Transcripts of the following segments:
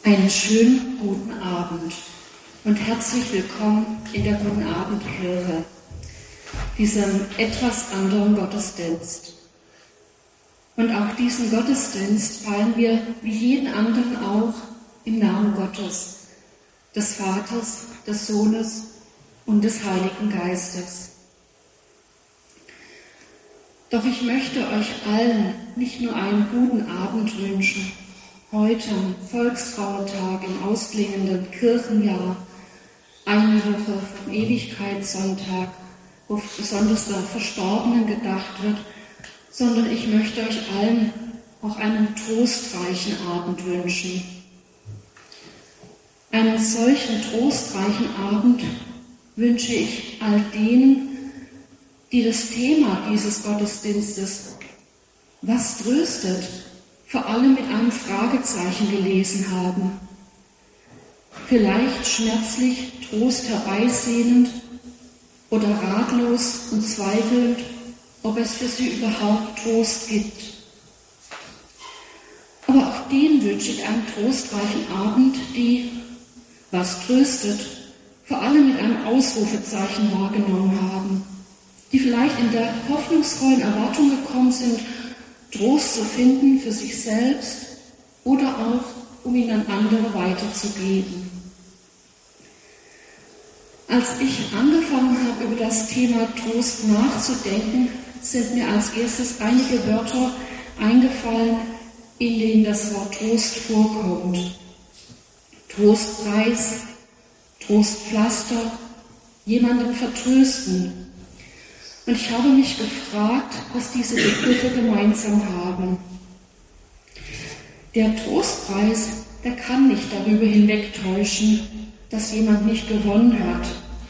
Einen schönen guten Abend und herzlich willkommen in der Guten Abendkirche, diesem etwas anderen Gottesdienst. Und auch diesen Gottesdienst feiern wir wie jeden anderen auch im Namen Gottes, des Vaters, des Sohnes und des Heiligen Geistes. Doch ich möchte euch allen nicht nur einen guten Abend wünschen, heute am Volksfrauentag im ausklingenden Kirchenjahr, eine Woche vom Ewigkeitssonntag, wo besonders der Verstorbenen gedacht wird, sondern ich möchte euch allen auch einen trostreichen Abend wünschen. Einen solchen trostreichen Abend wünsche ich all denen, die das Thema dieses Gottesdienstes, was tröstet, vor allem mit einem Fragezeichen gelesen haben. Vielleicht schmerzlich Trost herbeisehnend oder ratlos und zweifelnd, ob es für sie überhaupt Trost gibt. Aber auch denen wünsche ich einen trostreichen Abend, die, was tröstet, vor allem mit einem Ausrufezeichen wahrgenommen haben, die vielleicht in der hoffnungsvollen Erwartung gekommen sind, Trost zu finden für sich selbst oder auch, um ihn an andere weiterzugeben. Als ich angefangen habe, über das Thema Trost nachzudenken, sind mir als erstes einige Wörter eingefallen, in denen das Wort Trost vorkommt. Trostpreis, Trostpflaster, jemanden vertrösten. Und ich habe mich gefragt, was diese Begriffe gemeinsam haben. Der Trostpreis, der kann nicht darüber hinwegtäuschen, dass jemand nicht gewonnen hat.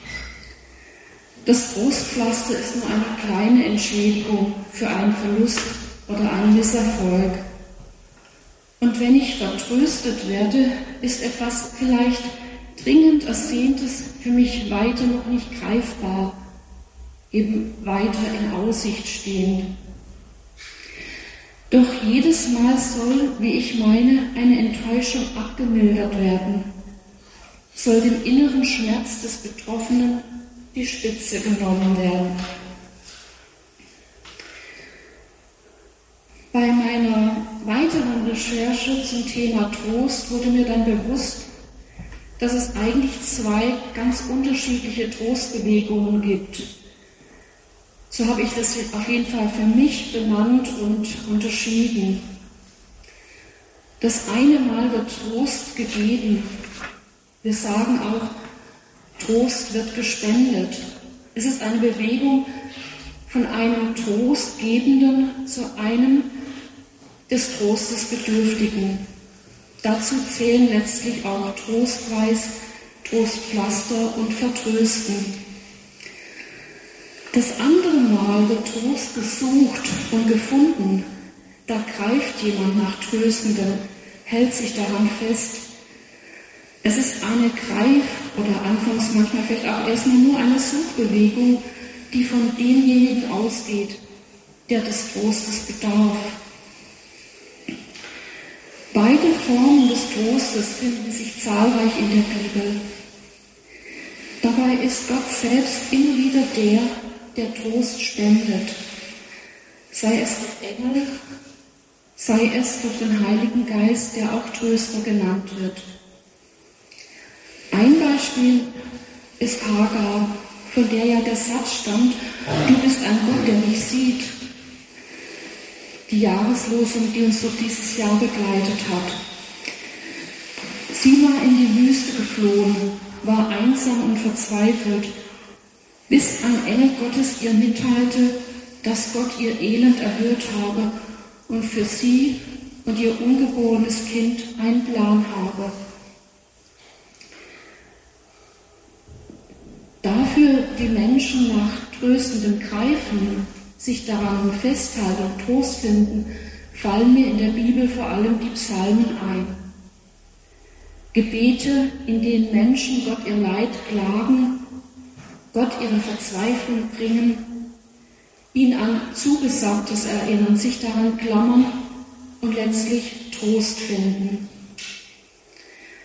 Das Trostpflaster ist nur eine kleine Entschädigung für einen Verlust oder einen Misserfolg. Und wenn ich vertröstet werde, ist etwas vielleicht dringend Ersehntes für mich weiter noch nicht greifbar, eben weiter in Aussicht stehen. Doch jedes Mal soll, wie ich meine, eine Enttäuschung abgemildert werden, soll dem inneren Schmerz des Betroffenen die Spitze genommen werden. Bei meiner weiteren Recherche zum Thema Trost wurde mir dann bewusst, dass es eigentlich zwei ganz unterschiedliche Trostbewegungen gibt. So habe ich das auf jeden Fall für mich benannt und unterschieden. Das eine Mal wird Trost gegeben. Wir sagen auch, Trost wird gespendet. Es ist eine Bewegung von einem Trostgebenden zu einem des Trostes Bedürftigen. Dazu zählen letztlich auch Trostpreis, Trostpflaster und Vertrösten. Das andere Mal wird Trost gesucht und gefunden. Da greift jemand nach Tröstendem, hält sich daran fest. Es ist eine Greif- oder anfangs manchmal vielleicht auch erstmal nur eine Suchbewegung, die von demjenigen ausgeht, der des Trostes bedarf. Beide Formen des Trostes finden sich zahlreich in der Bibel. Dabei ist Gott selbst immer wieder der Trost spendet, sei es durch Engel, sei es durch den Heiligen Geist, der auch Tröster genannt wird. Ein Beispiel ist Hagar, von der ja der Satz stammt, du bist ein Gott, der mich sieht. Die Jahreslosung, die uns durch dieses Jahr begleitet hat. Sie war in die Wüste geflohen, war einsam und verzweifelt, bis ein Engel Gottes ihr mitteilte, dass Gott ihr Elend erhört habe und für sie und ihr ungeborenes Kind einen Plan habe. Dafür die Menschen nach tröstendem Greifen, sich daran festhalten und Trost finden, fallen mir in der Bibel vor allem die Psalmen ein. Gebete, in denen Menschen Gott ihr Leid klagen, Gott ihre Verzweiflung bringen, ihn an Zugesagtes erinnern, sich daran klammern und letztlich Trost finden.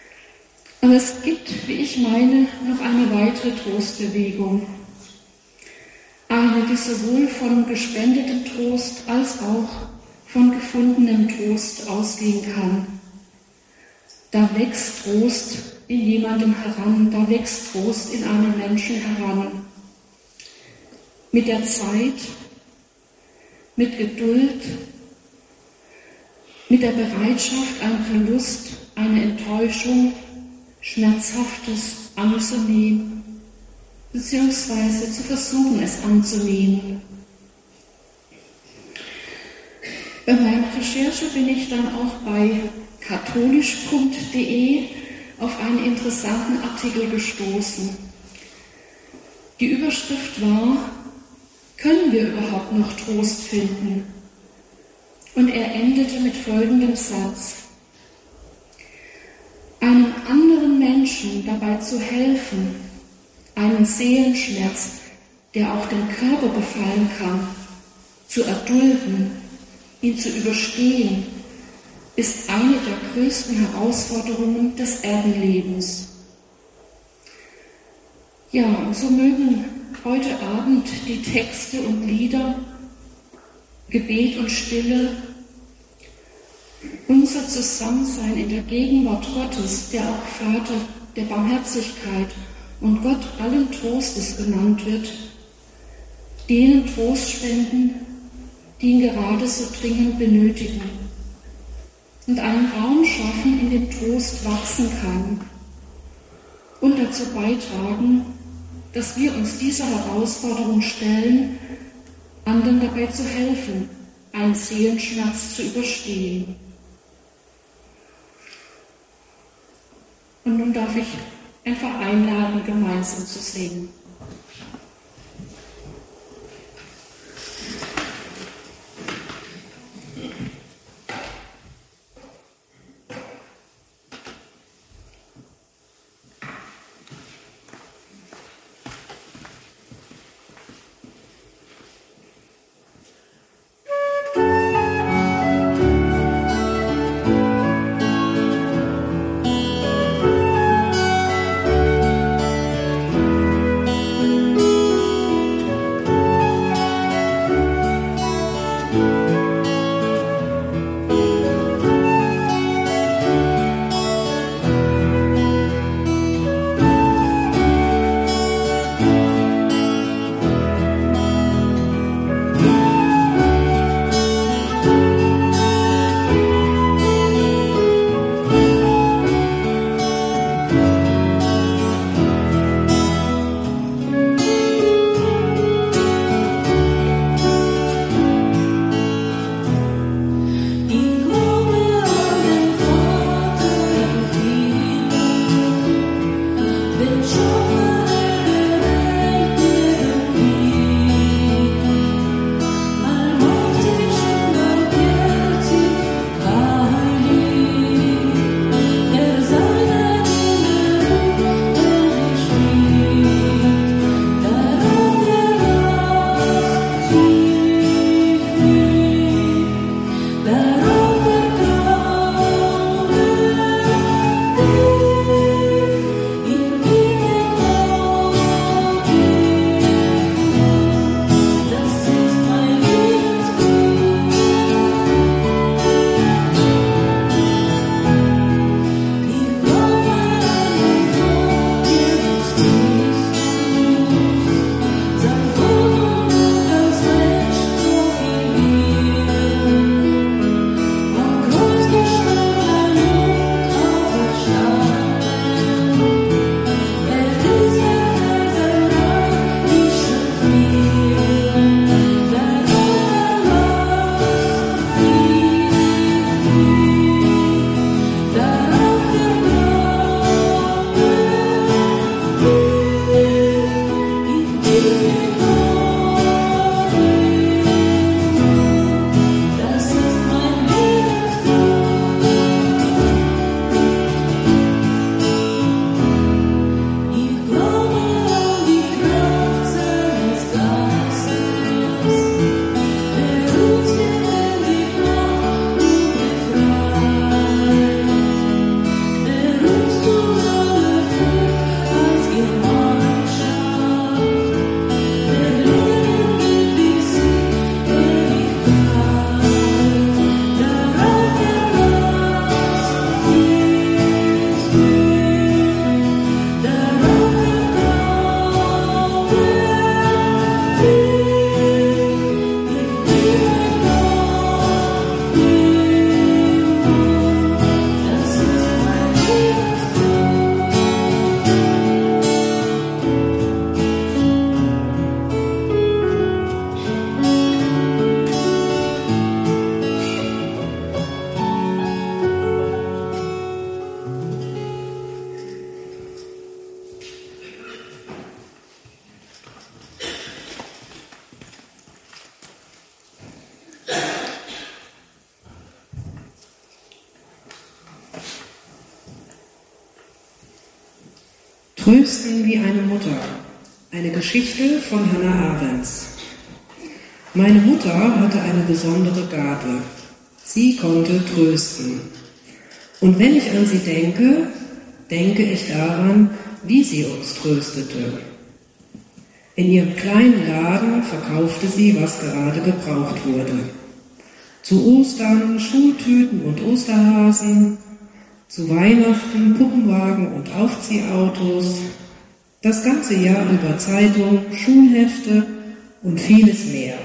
Aber es gibt, wie ich meine, noch eine weitere Trostbewegung. Eine, die sowohl von gespendetem Trost als auch von gefundenem Trost ausgehen kann. Da wächst Trost in jemandem heran, da wächst Trost in einem Menschen heran. Mit der Zeit, mit Geduld, mit der Bereitschaft, einen Verlust, eine Enttäuschung, Schmerzhaftes anzunehmen, beziehungsweise zu versuchen, es anzunehmen. Bei meiner Recherche bin ich dann auch bei katholisch.de auf einen interessanten Artikel gestoßen. Die Überschrift war: Können wir überhaupt noch Trost finden? Und er endete mit folgendem Satz: Einem anderen Menschen dabei zu helfen, einen Seelenschmerz, der auch den Körper befallen kann, zu erdulden, ihn zu überstehen, ist eine der größten Herausforderungen des Erdenlebens. Ja, und so mögen heute Abend die Texte und Lieder, Gebet und Stille, unser Zusammensein in der Gegenwart Gottes, der auch Vater der Barmherzigkeit und Gott allen Trostes genannt wird, denen Trost spenden, die ihn gerade so dringend benötigen, und einen Raum schaffen, in dem Trost wachsen kann, und dazu beitragen, dass wir uns dieser Herausforderung stellen, anderen dabei zu helfen, einen Seelenschmerz zu überstehen. Und nun darf ich einfach einladen, gemeinsam zu singen. Trösten wie eine Mutter. Eine Geschichte von Hannah Arendt. Meine Mutter hatte eine besondere Gabe. Sie konnte trösten. Und wenn ich an sie denke, denke ich daran, wie sie uns tröstete. In ihrem kleinen Laden verkaufte sie, was gerade gebraucht wurde. Zu Ostern Schultüten und Osterhasen, zu Weihnachten Puppenwagen und Aufziehautos, das ganze Jahr über Zeitung, Schulhefte und vieles mehr.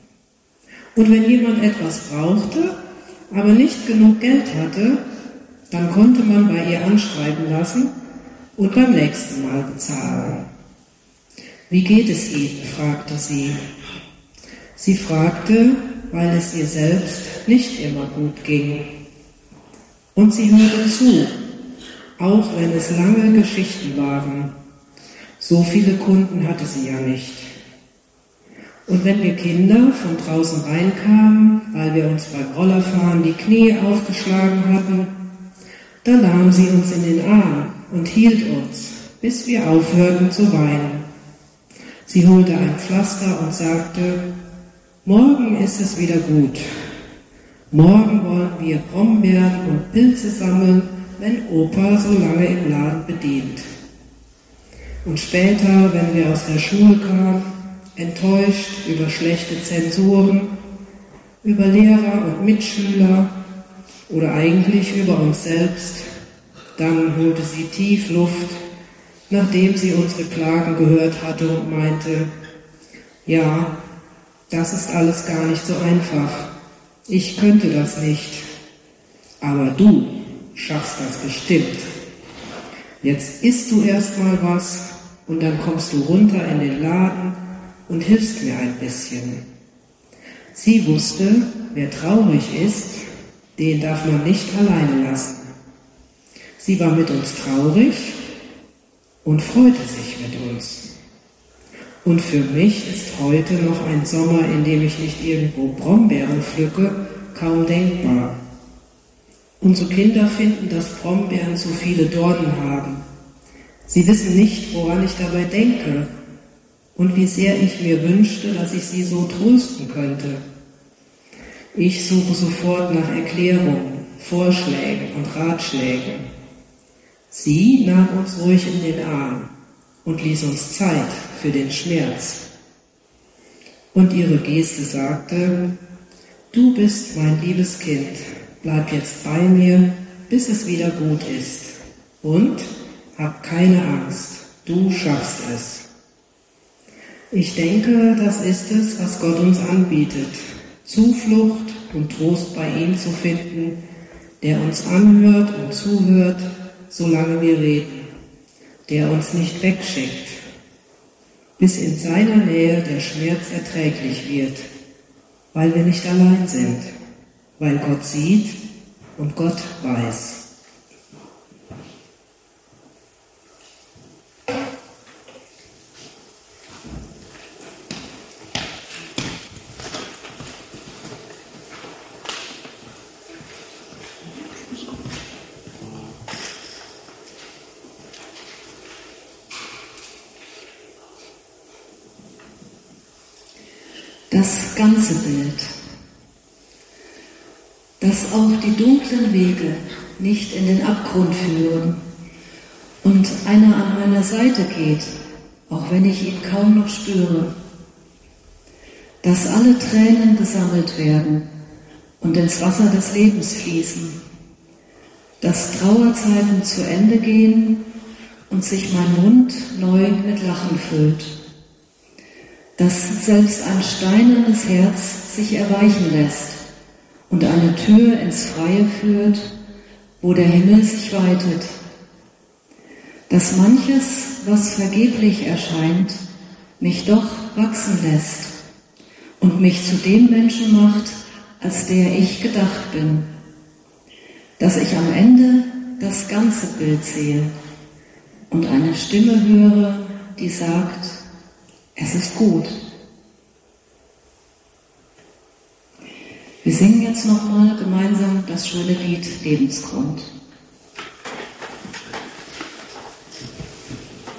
Und wenn jemand etwas brauchte, aber nicht genug Geld hatte, dann konnte man bei ihr anschreiben lassen und beim nächsten Mal bezahlen. Wie geht es Ihnen? Fragte sie. Sie fragte, weil es ihr selbst nicht immer gut ging. Und sie hörte zu, auch wenn es lange Geschichten waren. So viele Kunden hatte sie ja nicht. Und wenn wir Kinder von draußen reinkamen, weil wir uns beim Rollerfahren die Knie aufgeschlagen hatten, dann nahm sie uns in den Arm und hielt uns, bis wir aufhörten zu weinen. Sie holte ein Pflaster und sagte, morgen ist es wieder gut. Morgen wollen wir Brombeeren und Pilze sammeln, wenn Opa so lange im Laden bedient. Und später, wenn wir aus der Schule kamen, enttäuscht über schlechte Zensuren, über Lehrer und Mitschüler oder eigentlich über uns selbst, dann holte sie tief Luft, nachdem sie unsere Klagen gehört hatte und meinte, ja, das ist alles gar nicht so einfach. Ich könnte das nicht. Aber du schaffst das bestimmt. Jetzt isst du erst mal was und dann kommst du runter in den Laden und hilfst mir ein bisschen. Sie wusste, wer traurig ist, den darf man nicht alleine lassen. Sie war mit uns traurig und freute sich mit uns. Und für mich ist heute noch ein Sommer, in dem ich nicht irgendwo Brombeeren pflücke, kaum denkbar. Unsere Kinder finden, dass Brombeeren zu viele Dornen haben. Sie wissen nicht, woran ich dabei denke und wie sehr ich mir wünschte, dass ich sie so trösten könnte. Ich suche sofort nach Erklärungen, Vorschlägen und Ratschlägen. Sie nahm uns ruhig in den Arm und ließ uns Zeit für den Schmerz. Und ihre Geste sagte, du bist mein liebes Kind, bleib jetzt bei mir, bis es wieder gut ist. Und hab keine Angst, du schaffst es. Ich denke, das ist es, was Gott uns anbietet, Zuflucht und Trost bei ihm zu finden, der uns anhört und zuhört, solange wir reden, der uns nicht wegschickt, bis in seiner Nähe der Schmerz erträglich wird, weil wir nicht allein sind, weil Gott sieht und Gott weiß. Das ganze Bild, dass auch die dunklen Wege nicht in den Abgrund führen und einer an meiner Seite geht, auch wenn ich ihn kaum noch spüre, dass alle Tränen gesammelt werden und ins Wasser des Lebens fließen, dass Trauerzeiten zu Ende gehen und sich mein Mund neu mit Lachen füllt, dass selbst ein steinernes Herz sich erweichen lässt und eine Tür ins Freie führt, wo der Himmel sich weitet, dass manches, was vergeblich erscheint, mich doch wachsen lässt und mich zu dem Menschen macht, als der ich gedacht bin, dass ich am Ende das ganze Bild sehe und eine Stimme höre, die sagt, es ist gut. Wir singen jetzt nochmal gemeinsam das schöne Lied Lebensgrund.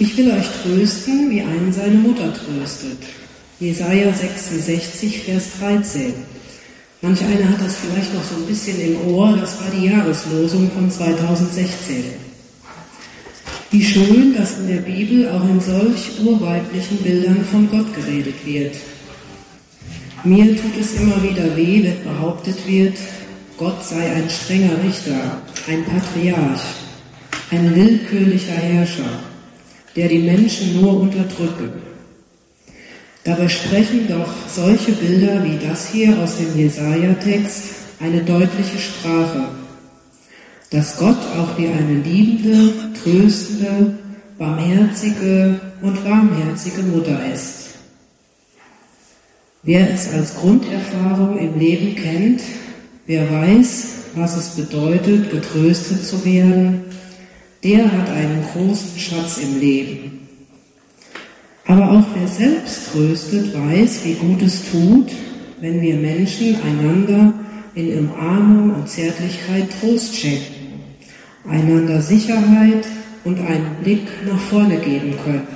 Ich will euch trösten, wie einen seine Mutter tröstet. Jesaja 66, Vers 13. Manch einer hat das vielleicht noch so ein bisschen im Ohr, das war die Jahreslosung von 2016. Wie schön, dass in der Bibel auch in solch urweiblichen Bildern von Gott geredet wird. Mir tut es immer wieder weh, wenn behauptet wird, Gott sei ein strenger Richter, ein Patriarch, ein willkürlicher Herrscher, der die Menschen nur unterdrücke. Dabei sprechen doch solche Bilder wie das hier aus dem Jesaja-Text eine deutliche Sprache, dass Gott auch wie eine liebende, tröstende, barmherzige und warmherzige Mutter ist. Wer es als Grunderfahrung im Leben kennt, wer weiß, was es bedeutet, getröstet zu werden, der hat einen großen Schatz im Leben. Aber auch wer selbst tröstet, weiß, wie gut es tut, wenn wir Menschen einander in Umarmung und Zärtlichkeit Trost schenken, einander Sicherheit und einen Blick nach vorne geben können.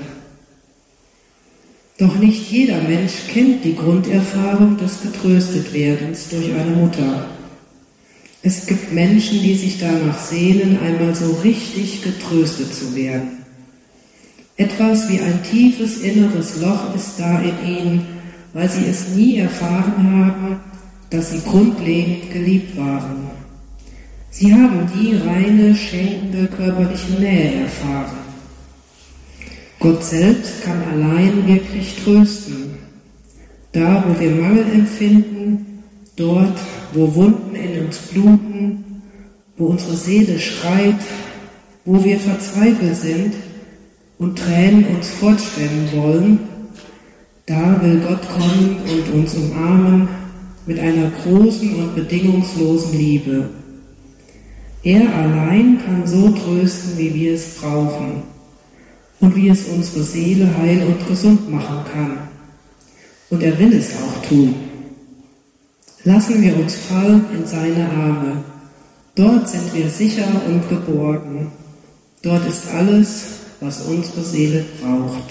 Doch nicht jeder Mensch kennt die Grunderfahrung des Getröstetwerdens durch eine Mutter. Es gibt Menschen, die sich danach sehnen, einmal so richtig getröstet zu werden. Etwas wie ein tiefes inneres Loch ist da in ihnen, weil sie es nie erfahren haben, dass sie grundlegend geliebt waren. Sie haben die reine, schenkende körperliche Nähe erfahren. Gott selbst kann allein wirklich trösten. Da, wo wir Mangel empfinden, dort, wo Wunden in uns bluten, wo unsere Seele schreit, wo wir verzweifelt sind und Tränen uns fortschwemmen wollen, da will Gott kommen und uns umarmen mit einer großen und bedingungslosen Liebe. Er allein kann so trösten, wie wir es brauchen und wie es unsere Seele heil und gesund machen kann. Und er will es auch tun. Lassen wir uns fallen in seine Arme. Dort sind wir sicher und geborgen. Dort ist alles, was unsere Seele braucht.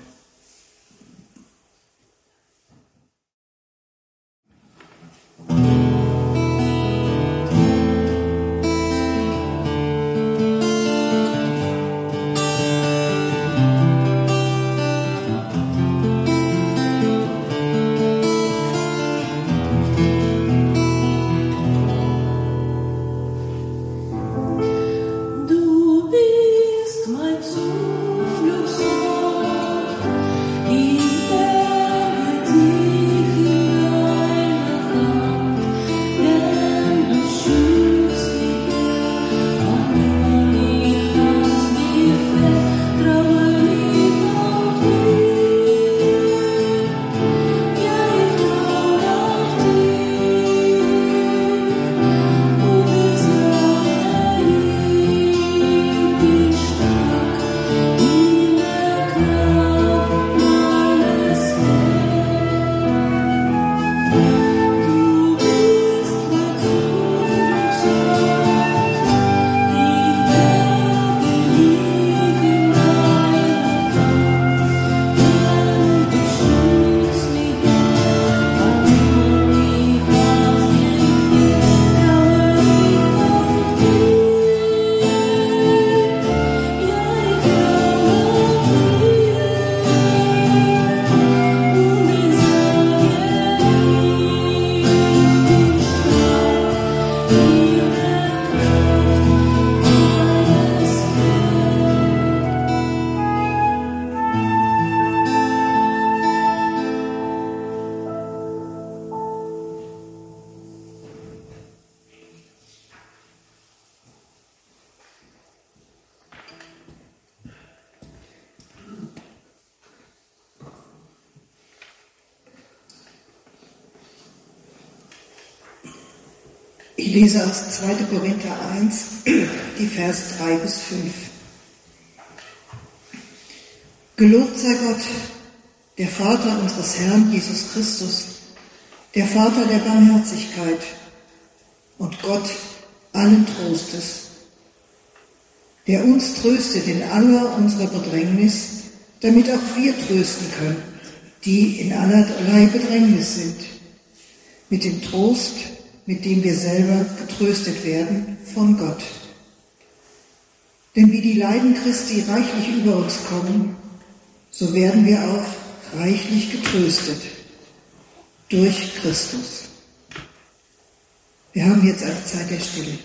Ich lese aus 2. Korinther 1, die Verse 3 bis 5. Gelobt sei Gott, der Vater unseres Herrn Jesus Christus, der Vater der Barmherzigkeit und Gott allen Trostes, der uns tröstet in aller unserer Bedrängnis, damit auch wir trösten können, die in allerlei Bedrängnis sind, mit dem Trost, mit dem wir selber getröstet werden von Gott. Denn wie die Leiden Christi reichlich über uns kommen, so werden wir auch reichlich getröstet durch Christus. Wir haben jetzt eine Zeit der Stille.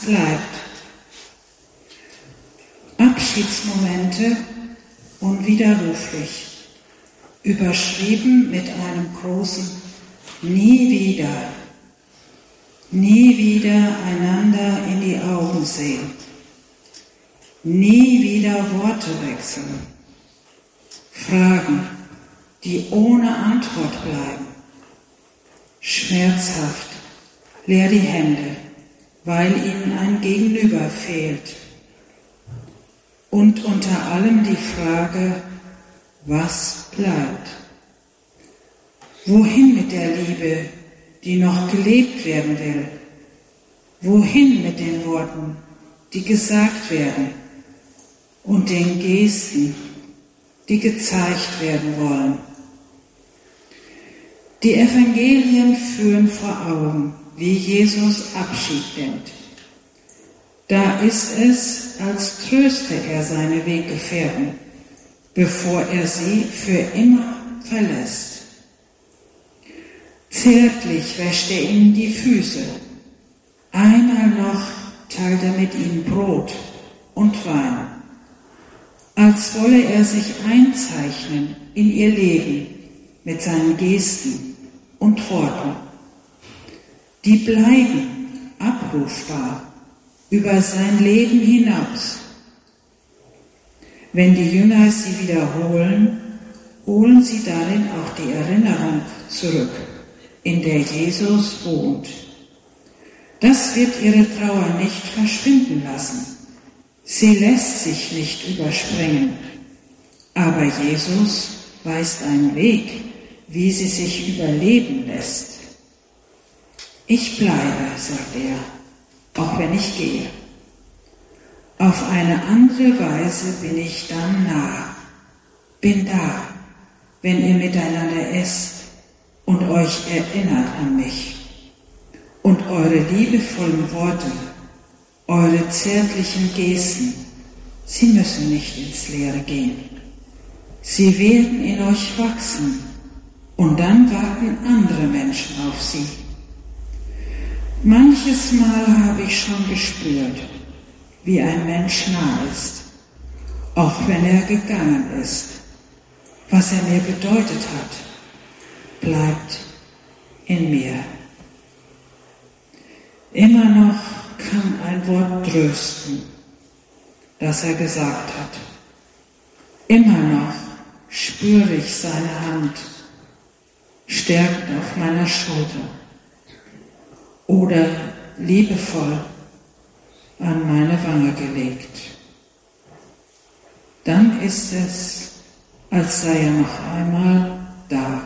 bleibt? Abschiedsmomente unwiderruflich, überschrieben mit einem großen Nie wieder. Nie wieder einander in die Augen sehen. Nie wieder Worte wechseln. Fragen, die ohne Antwort bleiben. Schmerzhaft, leer die Hände, weil ihnen ein Gegenüber fehlt. Und unter allem die Frage, was bleibt? Wohin mit der Liebe, die noch gelebt werden will? Wohin mit den Worten, die gesagt werden und den Gesten, die gezeigt werden wollen? Die Evangelien führen vor Augen, wie Jesus Abschied nimmt. Da ist es, als tröste er seine Weggefährten, bevor er sie für immer verlässt. Zärtlich wäscht er ihnen die Füße. Einmal noch teilt er mit ihnen Brot und Wein, als wolle er sich einzeichnen in ihr Leben mit seinen Gesten und Worten. Die bleiben abrufbar über sein Leben hinaus. Wenn die Jünger sie wiederholen, holen sie darin auch die Erinnerung zurück, in der Jesus wohnt. Das wird ihre Trauer nicht verschwinden lassen. Sie lässt sich nicht überspringen. Aber Jesus weist einen Weg, wie sie sich überleben lässt. Ich bleibe, sagt er, auch wenn ich gehe. Auf eine andere Weise bin ich dann nah, bin da, wenn ihr miteinander esst und euch erinnert an mich. Und eure liebevollen Worte, eure zärtlichen Gesten, sie müssen nicht ins Leere gehen. Sie werden in euch wachsen und dann warten andere Menschen auf sie. Manches Mal habe ich schon gespürt, wie ein Mensch nah ist, auch wenn er gegangen ist. Was er mir bedeutet hat, bleibt in mir. Immer noch kann ein Wort trösten, das er gesagt hat. Immer noch spüre ich seine Hand, stärkend auf meiner Schulter oder liebevoll an meine Wange gelegt. Dann ist es, als sei er noch einmal da.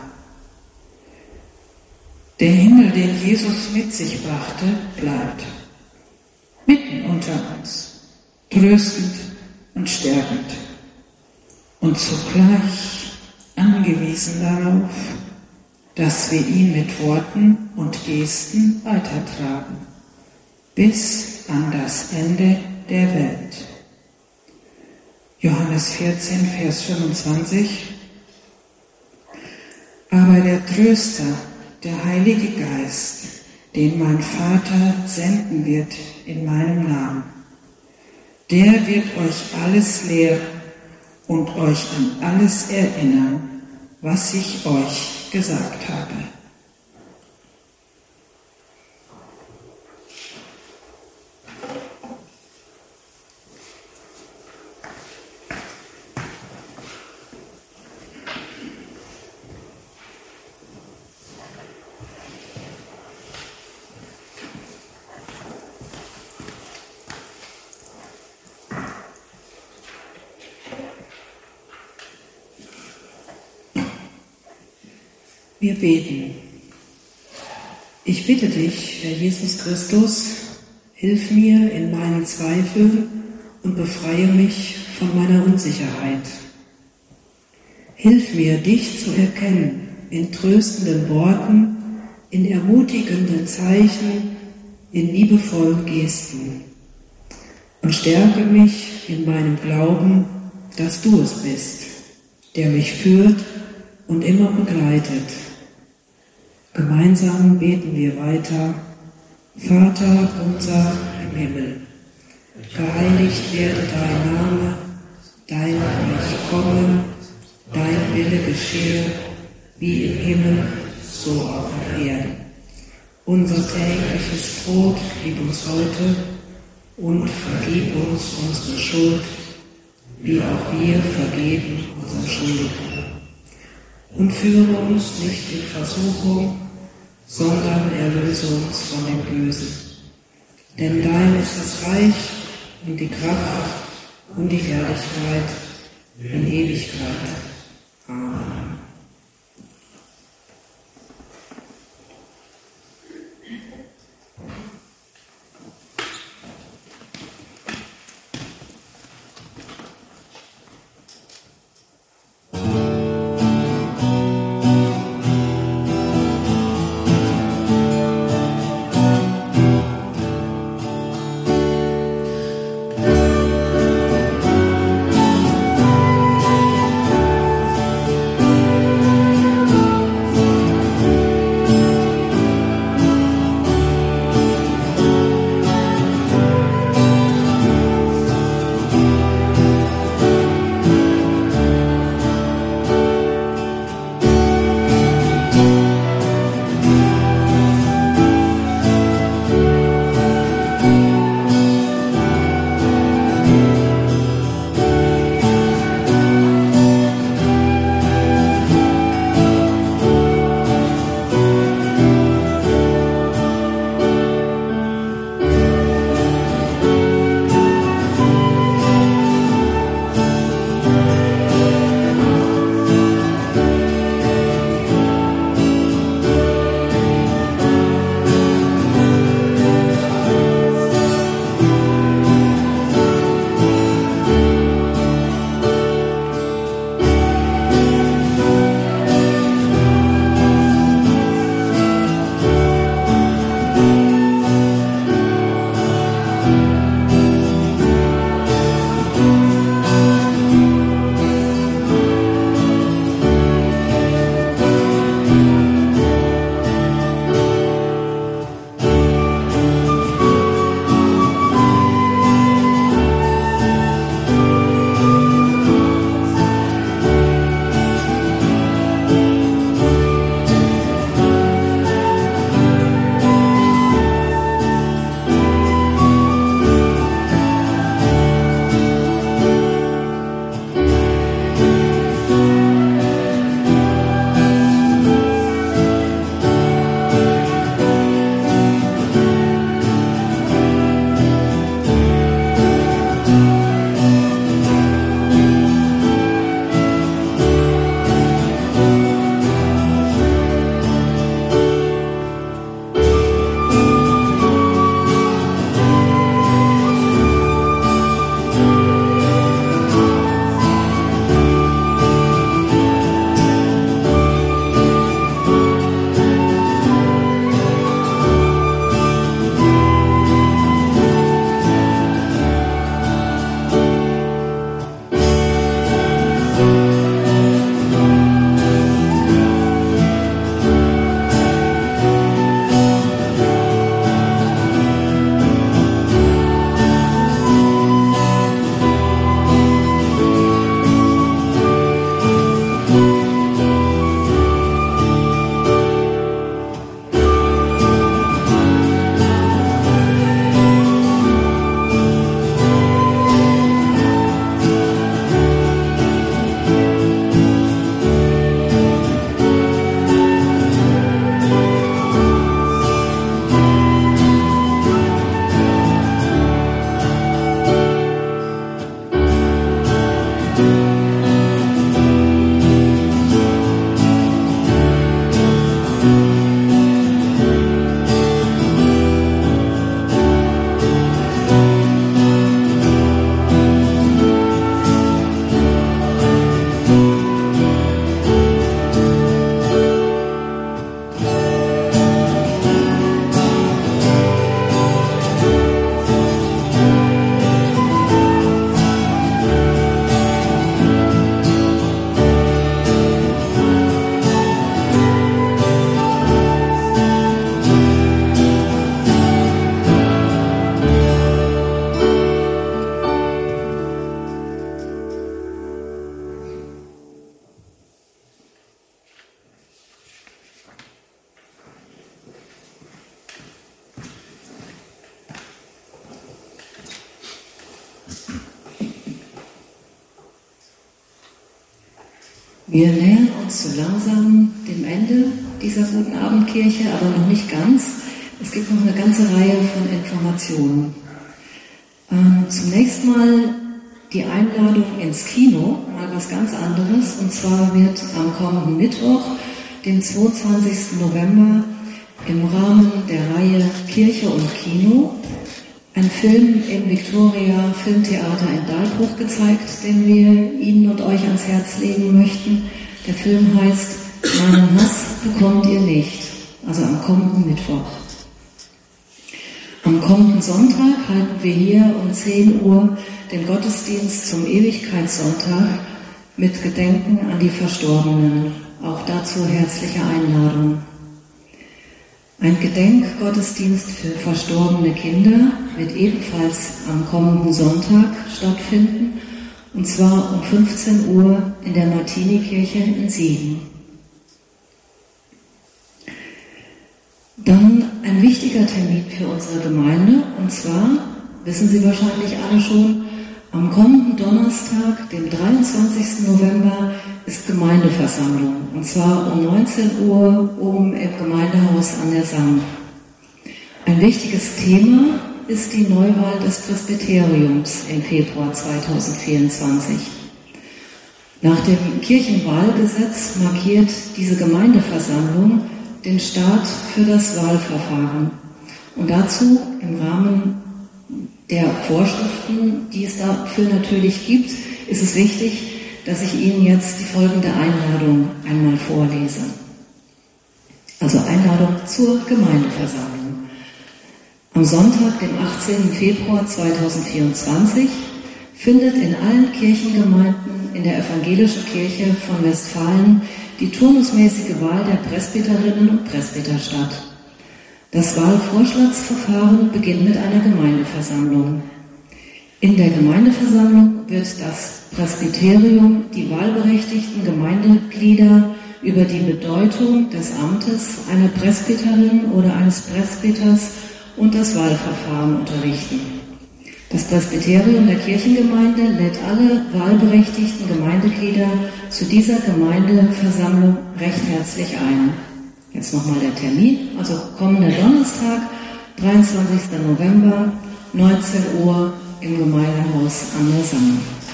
Der Himmel, den Jesus mit sich brachte, bleibt mitten unter uns, tröstend und stärkend und zugleich angewiesen darauf, dass wir ihn mit Worten und Gesten weitertragen, bis an das Ende der Welt. Johannes 14, Vers 25. Aber der Tröster, der Heilige Geist, den mein Vater senden wird in meinem Namen, der wird euch alles lehren und euch an alles erinnern, was ich euch gesagt habe. Wir beten. Ich bitte dich, Herr Jesus Christus, hilf mir in meinen Zweifeln und befreie mich von meiner Unsicherheit. Hilf mir, dich zu erkennen in tröstenden Worten, in ermutigenden Zeichen, in liebevollen Gesten und stärke mich in meinem Glauben, dass du es bist, der mich führt und immer begleitet. Gemeinsam beten wir weiter. Vater unser im im Himmel. Geheiligt werde dein Name, dein Reich komme, dein Wille geschehe, wie im Himmel, so auch auf Erden. Unser tägliches Brot gib uns heute und vergib uns unsere Schuld, wie auch wir vergeben unseren Schuldigen. Und führe uns nicht in Versuchung, sondern erlöse uns von dem Bösen. Denn dein ist das Reich und die Kraft und die Herrlichkeit in Ewigkeit. Amen. Wir nähern uns so langsam dem Ende dieser Guten Abendkirche, aber noch nicht ganz. Es gibt noch eine ganze Reihe von Informationen. Zunächst mal die Einladung ins Kino, mal was ganz anderes. Und zwar wird am kommenden Mittwoch, den 22. November, im Rahmen der Reihe Kirche und Kino ein Film im Victoria Filmtheater in Dahlbruch gezeigt, den wir Ihnen und euch ans Herz legen möchten. Der Film heißt Meinen Hass bekommt ihr nicht, also am kommenden Mittwoch. Am kommenden Sonntag halten wir hier um 10 Uhr den Gottesdienst zum Ewigkeitssonntag mit Gedenken an die Verstorbenen. Auch dazu herzliche Einladung. Ein Gedenkgottesdienst für verstorbene Kinder wird ebenfalls am kommenden Sonntag stattfinden, und zwar um 15 Uhr in der Martinikirche in Siegen. Dann ein wichtiger Termin für unsere Gemeinde, und zwar, wissen Sie wahrscheinlich alle schon, am kommenden Donnerstag, dem 23. November, ist Gemeindeversammlung, und zwar um 19 Uhr oben im Gemeindehaus an der Samm. Ein wichtiges Thema ist die Neuwahl des Presbyteriums im Februar 2024. Nach dem Kirchenwahlgesetz markiert diese Gemeindeversammlung den Start für das Wahlverfahren. Und dazu im Rahmen der Vorschriften, die es dafür natürlich gibt, ist es wichtig, dass ich Ihnen jetzt die folgende Einladung einmal vorlese. Also Einladung zur Gemeindeversammlung. Am Sonntag, dem 18. Februar 2024, findet in allen Kirchengemeinden in der Evangelischen Kirche von Westfalen die turnusmäßige Wahl der Presbyterinnen und Presbyter statt. Das Wahlvorschlagsverfahren beginnt mit einer Gemeindeversammlung. In der Gemeindeversammlung wird das Presbyterium die wahlberechtigten Gemeindeglieder über die Bedeutung des Amtes einer Presbyterin oder eines Presbyters und das Wahlverfahren unterrichten. Das Presbyterium der Kirchengemeinde lädt alle wahlberechtigten Gemeindeglieder zu dieser Gemeindeversammlung recht herzlich ein. Jetzt nochmal der Termin, also kommender Donnerstag, 23. November, 19 Uhr im Gemeindehaus an der Samm.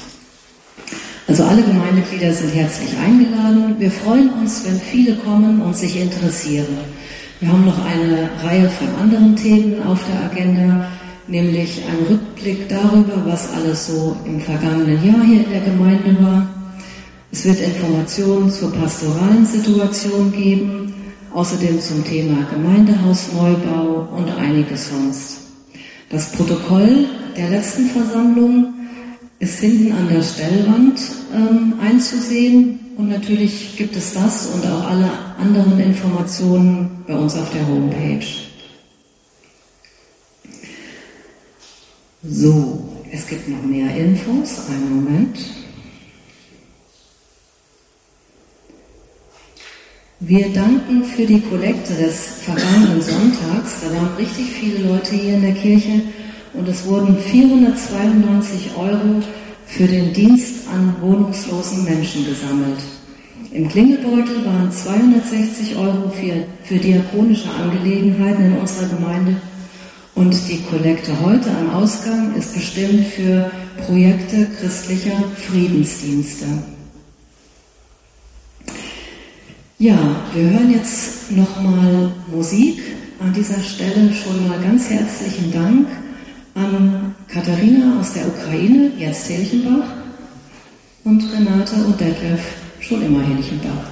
Also alle Gemeindeglieder sind herzlich eingeladen. Wir freuen uns, wenn viele kommen und sich interessieren. Wir haben noch eine Reihe von anderen Themen auf der Agenda, nämlich einen Rückblick darüber, was alles so im vergangenen Jahr hier in der Gemeinde war. Es wird Informationen zur pastoralen Situation geben, außerdem zum Thema Gemeindehausneubau und einiges sonst. Das Protokoll der letzten Versammlung ist hinten an der Stellwand einzusehen, und natürlich gibt es das und auch alle anderen Informationen bei uns auf der Homepage. So, es gibt noch mehr Infos. Einen Moment. Wir danken für die Kollekte des vergangenen Sonntags. Da waren richtig viele Leute hier in der Kirche und es wurden 492 € für den Dienst an wohnungslosen Menschen gesammelt. Im Klingelbeutel waren 260 € für diakonische Angelegenheiten in unserer Gemeinde. Und die Kollekte heute am Ausgang ist bestimmt für Projekte christlicher Friedensdienste. Ja, wir hören jetzt nochmal Musik. An dieser Stelle schon mal ganz herzlichen Dank an Katharina aus der Ukraine, jetzt Hilchenbach, und Renate und Detlef, schon immer Hilchenbach.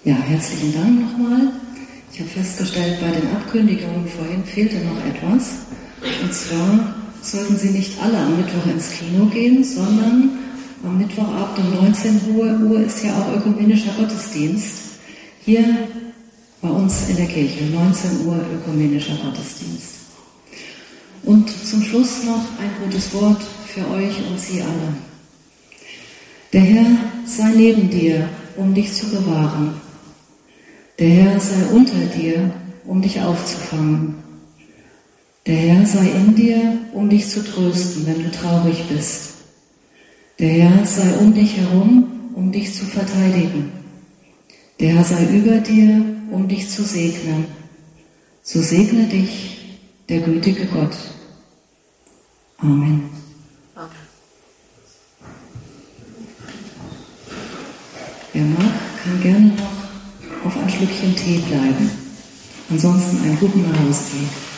Ja, herzlichen Dank nochmal. Ich habe festgestellt, bei den Abkündigungen vorhin fehlte noch etwas. Und zwar sollten Sie nicht alle am Mittwoch ins Kino gehen, sondern am Mittwochabend um 19 Uhr ist ja auch ökumenischer Gottesdienst. Hier bei uns in der Kirche, 19 Uhr ökumenischer Gottesdienst. Und zum Schluss noch ein gutes Wort für euch und Sie alle. Der Herr sei neben dir, um dich zu bewahren. Der Herr sei unter dir, um dich aufzufangen. Der Herr sei in dir, um dich zu trösten, wenn du traurig bist. Der Herr sei um dich herum, um dich zu verteidigen. Der Herr sei über dir, um dich zu segnen. So segne dich der gütige Gott. Amen. Wer mag, kann gerne noch auf ein Schlückchen Tee bleiben. Ansonsten einen guten Nachhausweg.